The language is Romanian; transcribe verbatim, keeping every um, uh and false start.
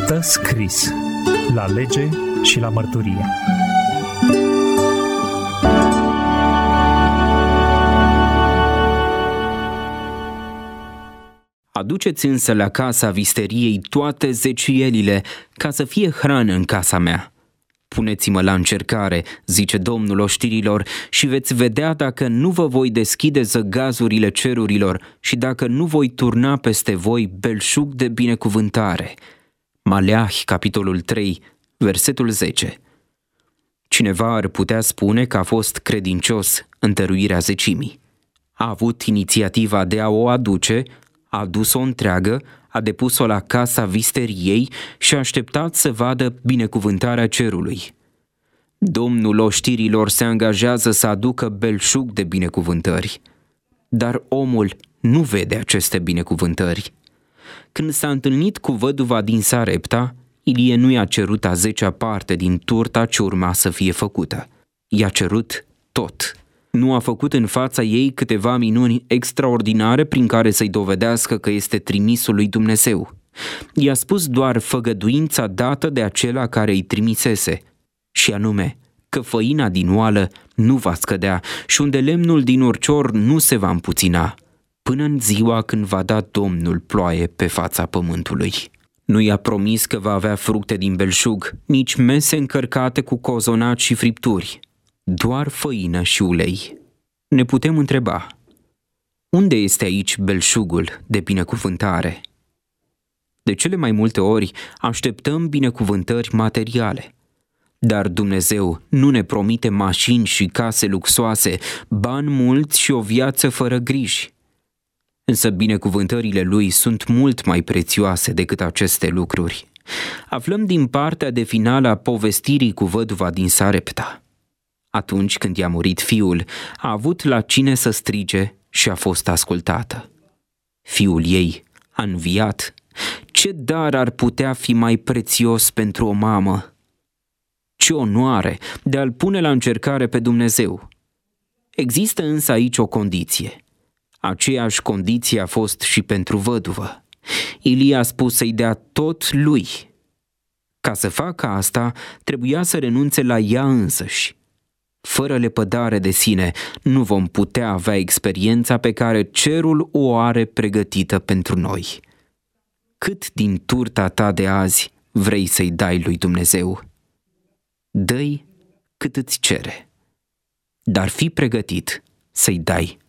Stă scris la lege și la mărturie. Aduceți însă la casa visteriei toate zeciuielile, ca să fie hrană în casa mea. Puneți-mă la încercare, zice Domnul oștirilor, și veți vedea dacă nu vă voi deschide zăgazurile cerurilor și dacă nu voi turna peste voi belșug de binecuvântare. Maleahi, capitolul trei, versetul zece. Cineva ar putea spune că a fost credincios în tăruirea zecimii. A avut inițiativa de a o aduce, a adus-o întreagă, a depus-o la casa visteriei și a așteptat să vadă binecuvântarea cerului. Domnul oștirilor se angajează să aducă belșug de binecuvântări, dar omul nu vede aceste binecuvântări. Când s-a întâlnit cu văduva din Sarepta, Ilie nu i-a cerut a zecea parte din turta ce urma să fie făcută. I-a cerut tot. Nu a făcut în fața ei câteva minuni extraordinare prin care să-i dovedească că este trimisul lui Dumnezeu. I-a spus doar făgăduința dată de acela care îi trimisese, și anume că făina din oală nu va scădea și unde lemnul din urcior nu se va împuțina, până în ziua când va da Domnul ploaie pe fața pământului. Nu i-a promis că va avea fructe din belșug, nici mese încărcate cu cozonaci și fripturi, doar făină și ulei. Ne putem întreba, unde este aici belșugul de binecuvântare? De cele mai multe ori așteptăm binecuvântări materiale, dar Dumnezeu nu ne promite mașini și case luxoase, bani mulți și o viață fără griji. Însă binecuvântările Lui sunt mult mai prețioase decât aceste lucruri. Aflăm din partea de finală a povestirii cu văduva din Sarepta. Atunci când i-a murit fiul, a avut la cine să strige și a fost ascultată. Fiul ei a înviat. Ce dar ar putea fi mai prețios pentru o mamă? Ce onoare de a-L pune la încercare pe Dumnezeu! Există însă aici o condiție. Aceeași condiție a fost și pentru văduvă. Ilie a spus să-i dea tot lui. Ca să facă asta, trebuia să renunțe la ea însăși. Fără lepădare de sine, nu vom putea avea experiența pe care cerul o are pregătită pentru noi. Cât din turta ta de azi vrei să-i dai lui Dumnezeu? Dă-i cât îți cere, dar fii pregătit să-i dai